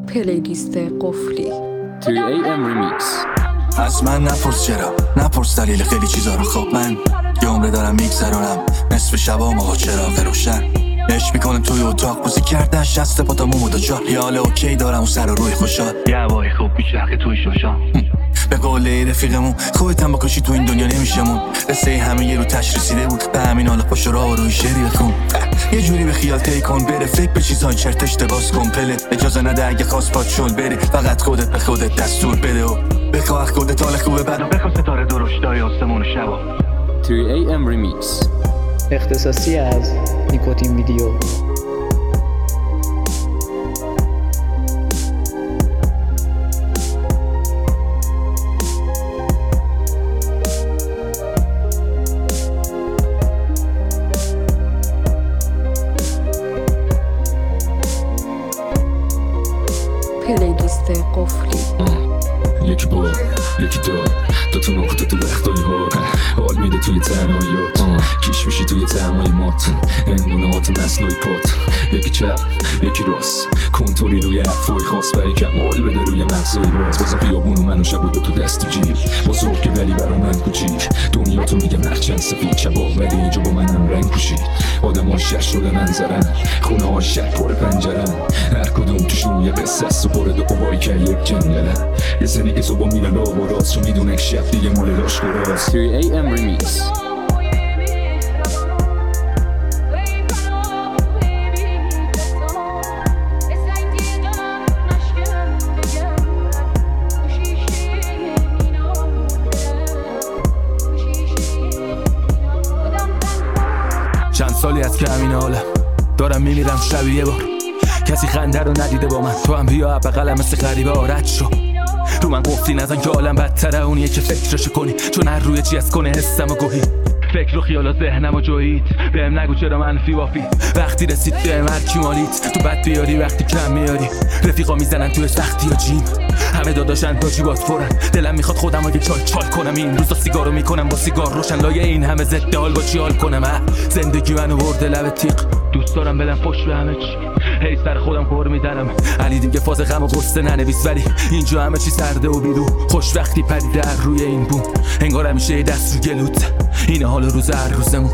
پلیلیست قفلی 3AM Remix. از من نپرس چرا، نپرس دلیل خیلی چیزا رو. خب من یه عمره دارم میگذرونم نصف شبام با چراغ روشن عشق میکنم توی اتاق بوزی کردن شست پاتا مومو جا یه حال اوکی دارم و سر و روی خوشحال یه هوای خوب میچرخه توی شوشا. به قول رفیقمون خودت هم بکشی تو این دنیا نمیشمون. قصه همه یه رو تش رسیده بود به همین حالا پاشو راه و روی شعری بخون. یه جوری به خیال تی کن بره فکر به چیزهای چرت اشتباس کن پله اجازه نده اگه خواست پات شل بری فقط خودت به خودت دستور بده و بخواه خودت حال خوبه بعد و بخواه ستاره درشتای آسمون و شبا. 3AM Remix. اختصاصی از نیکوتین ویدیو. پلیلیست قفلی یکی با یکی دار تا نقطه تو وقتایی ها حال میده توی تنهاییات کیش میشی توی تمای مات اندونه هات مسلوی پات یکی چپ یکی راست کنتوری روی حرفای خاص برای کمال بده روی مغزای راست بازم خیابون و منو شبوده تو دست و جیب بزرگ که ولی برا من کوچیک دنیا تو میگه مخچن سفید شباب ولی اینجا با منم رنگ پوشید آدم ها شر شده منظرن خونه ها شک پر پنجرن هر کدوم توشون یه قصه است و پر دقوایی که یک جنگلن یه سری که صبح میرن آب و راست چون میدونه که شب دیگه مال لاشت و راست. 3AM Remix. چند سالی از که همین حالم دارم میمیرم شبیه یه بار کسی خنده رو ندیده با من تو هم بیا بغلم مثل غریبه رد شو رو من گفتی نزن که عالم بدتره اونیه که فکرشو کنی چون هر روی چی از کنه حسم و گوهی فکر و خیال و ذهنم و جویید بهم نگو چرا منفی وافی وقتی رسید بهم هرکی مالیت تو بد بیاری وقتی کم میاری رفیقا میزنن توی سختی و جیم همه داداشن با جیبات پرن دلم میخواد خودم اگه چال کنم این روزا سیگارو میکنم با سیگار روشن لایه این همه ضد حال با چی حال کنم زندگی منو برده لب تیغ دوست دارم بدم پشت به همه چی هی سر خودم کور میزنم علی دیگه فاز غم و غصه ننویس ولی اینجا همه چی سرده و بیرو خوش وقتی پریده در روی این بوم انگار همیشه دست رو گلوت اینه حال روز هر روزمون.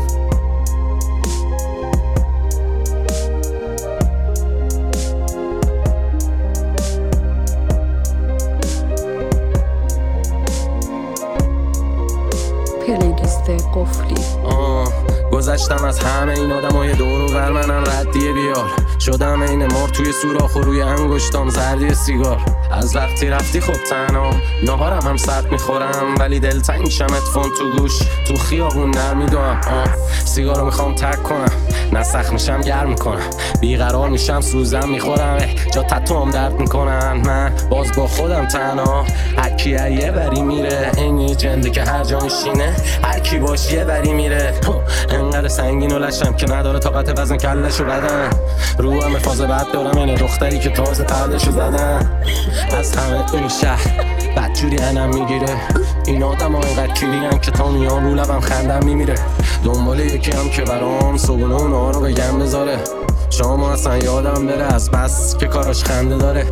پلیلیست قفلی گذشتم از همه این آدمای دور و بر منم ردیه بیار شدم این مار توی سوراخ و روی انگشتام زردی سیگار از وقتی رفتی خب تنها نهارم هم سرد میخورم ولی دلتنگ شم اتفون تو گوش تو خیابون نرمیدوم سیگارو میخوام ترک کنم نسخ میشم گرم میکنم بیقرار میشم سوزم میخورم جا تتوام درد میکنن من باز با خودم تنها هرکی یه بری میره این جنده که هر جا میشینه هرکی باش یه بری میره انقدر سنگین و لشم که نداره طاقت وزن کلشو بدن رو همه فاز بد دارم اینه دختری که تازه پردشو زدن از همه این شهر بدجوری انم میگیره این آدم ها اینقدر کیری هم که تا میان رو لبم خندم میمیره دنبال یکی هم که برام صبونه و نهار رو بگم بذاره شام اصلا یادم بره از بس که کاراش خنده داره.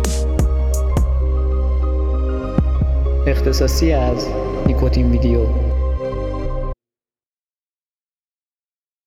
اختصاصی از نیکوتین ویدیو.